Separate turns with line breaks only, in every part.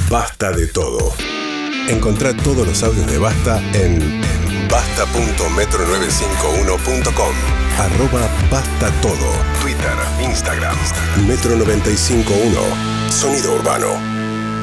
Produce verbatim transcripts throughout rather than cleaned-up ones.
Basta de todo. Encontrá todos los audios de Basta en basta punto metro novecientos cincuenta y uno punto com. Arroba Basta Todo. Twitter, Instagram. Metro noventa y cinco punto uno. Sonido urbano.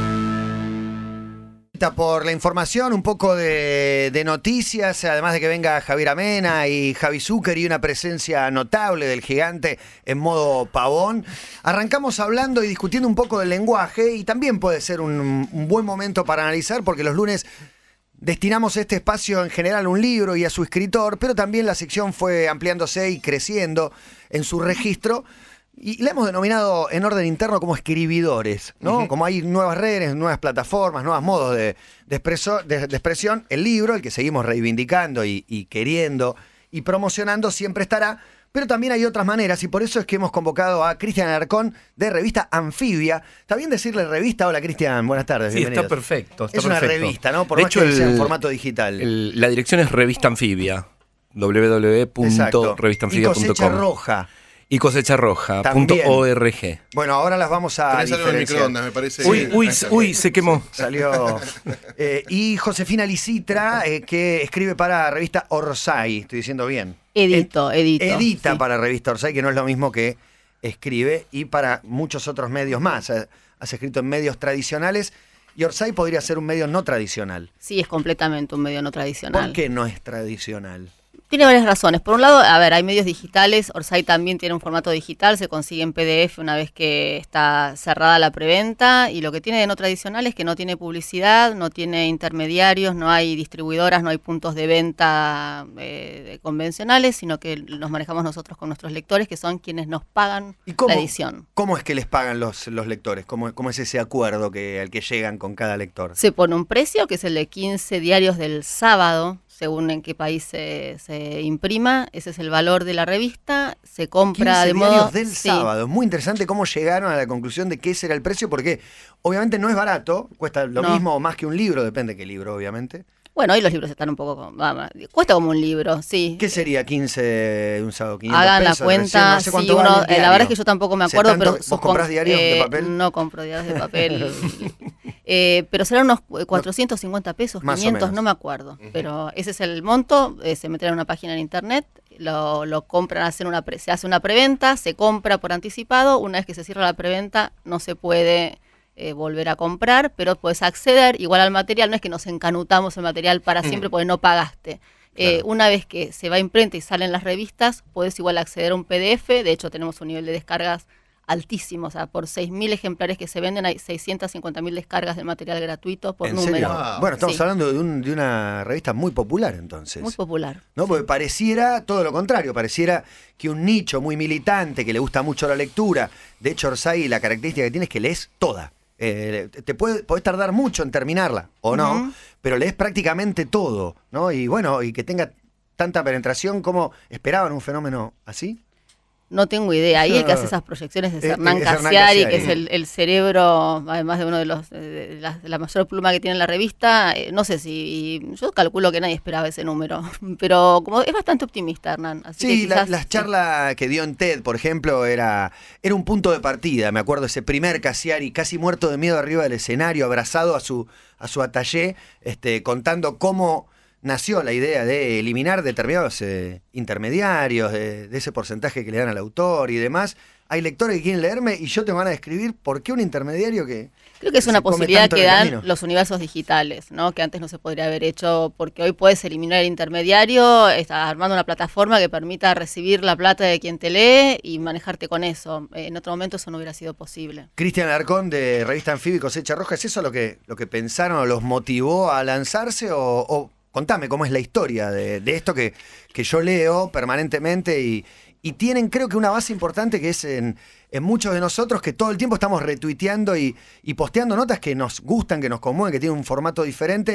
Por la información, un poco de, de noticias, además de que venga Javier Amena y Javi Zucker y una presencia notable del gigante en modo pavón. Arrancamos hablando y discutiendo un poco del lenguaje y también puede ser un, un buen momento para analizar porque los lunes destinamos este espacio en general a un libro y a su escritor, pero también la sección fue ampliándose y creciendo en su registro. Y la hemos denominado en orden interno como escribidores, ¿no? Uh-huh. Como hay nuevas redes, nuevas plataformas, nuevos modos de, de, expreso, de, de expresión, el libro, el que seguimos reivindicando y, y queriendo y promocionando, siempre estará. Pero también hay otras maneras y por eso es que hemos convocado a Cristian Alarcón de Revista Anfibia. ¿Está bien decirle revista? Hola, Cristian, buenas tardes.
Sí,
bienvenidos.
está perfecto. Está
es una
perfecto.
revista, ¿no? Por
de
más
hecho,
que
el,
sea en formato digital.
El, la dirección es Revista Anfibia. doble u doble u doble u punto revista anfibia punto com.
Y Cosecha Roja.
Y Cosecha Roja punto org.
Bueno, ahora las vamos a
diferenciar. Salió el microondas, me parece.
Uy, uy, uy, se quemó.
Salió. Eh, y Josefina Licitra, eh, que escribe para revista Orsay. Estoy diciendo bien.
Edito, edito.
Edita
sí.
para revista Orsay, que no es lo mismo que escribe, y para muchos otros medios más. Has escrito en medios tradicionales y Orsay podría ser un medio no tradicional.
Sí, es completamente un medio no tradicional.
¿Por qué no es tradicional?
Tiene varias razones. Por un lado, a ver, hay medios digitales. Orsay también tiene un formato digital, se consigue en P D F una vez que está cerrada la preventa. Y lo que tiene de no tradicional es que no tiene publicidad, no tiene intermediarios, no hay distribuidoras, no hay puntos de venta eh, convencionales, sino que nos manejamos nosotros con nuestros lectores, que son quienes nos pagan
¿Y cómo,
la edición.
¿Cómo es que les pagan los, los lectores? ¿Cómo, ¿Cómo es ese acuerdo que, al que llegan con cada lector?
Se pone un precio, que es el de quince diarios del sábado, según en qué país se, se imprima. Ese es el valor de la revista. Se compra de modo...
diarios del
sí.
sábado. Es muy interesante cómo llegaron a la conclusión de que ese era el precio, porque obviamente no es barato, cuesta lo
no.
mismo o más que un libro, depende de qué libro, obviamente.
Bueno, hoy los libros están un poco... Vamos, cuesta como un libro, sí.
¿Qué sería quince de un sábado? quinientos
Hagan
pesos,
la cuenta,
recién, no sé cuánto
sí,
vale
uno,
el diario.
la verdad es que yo tampoco me acuerdo,
tanto,
pero...
¿Vos comprás diarios
eh,
de papel?
No compro diarios de papel. eh, pero serán unos cuatrocientos cincuenta pesos,
Más o
quinientos,
menos.
no me acuerdo. Uh-huh. Pero ese es el monto, eh, se meten en una página en internet, lo, lo compran, hacen una pre, se hace una preventa, se compra por anticipado, una vez que se cierra la preventa no se puede... Eh, volver a comprar, pero puedes acceder igual al material, no es que nos encanutamos el material para mm. siempre porque no pagaste. Eh, claro. Una vez que se va a imprenta y salen las revistas, puedes igual acceder a un P D F, de hecho tenemos un nivel de descargas altísimo, o sea, por seis mil ejemplares que se venden hay seiscientas cincuenta mil descargas del material gratuito por
¿En
número.
serio? Wow. Bueno, estamos sí. hablando de, un, de una revista muy popular entonces.
Muy popular.
¿No? Porque pareciera todo lo contrario, pareciera que un nicho muy militante que le gusta mucho la lectura, de hecho Orsay la característica que tiene es que lees toda. Eh, te puede, podés tardar mucho en terminarla o no, uh-huh. pero lees prácticamente todo, ¿no? Y bueno, y que tenga tanta penetración, como esperaban un fenómeno así.
No tengo idea. Ahí el que hace esas proyecciones es Hernán Casiari, que es el, el cerebro, además de uno de los de la, de la mayor pluma que tiene la revista. Eh, no sé si, yo calculo que nadie esperaba ese número, pero como es bastante optimista, Hernán. Así
sí,
que quizás,
la, las charlas sí. que dio en TED, por ejemplo, era, era un punto de partida. Me acuerdo ese primer Casiari, casi muerto de miedo arriba del escenario, abrazado a su, a su atallé, este, contando cómo nació la idea de eliminar determinados eh, intermediarios, de, de ese porcentaje que le dan al autor y demás. Hay lectores que quieren leerme y yo te van a describir por qué un intermediario que...
Creo que es una posibilidad que dan los universos digitales, ¿no? Que antes no se podría haber hecho, porque hoy puedes eliminar el intermediario, estás armando una plataforma que permita recibir la plata de quien te lee y manejarte con eso. En otro momento eso no hubiera sido posible.
Cristian Alarcón de Revista Anfibia y Cosecha Roja, ¿es eso lo que, lo que pensaron o los motivó a lanzarse o... o contame cómo es la historia de, de esto que, que yo leo permanentemente y, y tienen creo que una base importante que es en, en muchos de nosotros que todo el tiempo estamos retuiteando y, y posteando notas que nos gustan, que nos conmueven, que tienen un formato diferente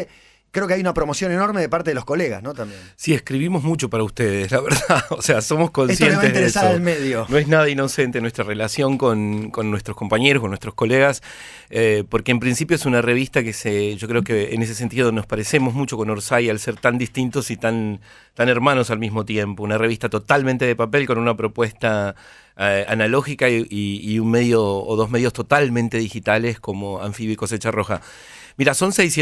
creo que hay una promoción enorme de parte de los colegas, ¿no? También.
Sí, escribimos mucho para ustedes, la verdad. O sea, somos conscientes
Esto le va a interesar
de eso.
al medio.
No es nada inocente nuestra relación con, con nuestros compañeros, con nuestros colegas, eh, porque en principio es una revista que se, yo creo que en ese sentido nos parecemos mucho con Orsay al ser tan distintos y tan, tan hermanos al mismo tiempo. Una revista totalmente de papel con una propuesta eh, analógica y, y, y un medio o dos medios totalmente digitales como Anfibia y Cosecha Roja. Mira, son seiscientos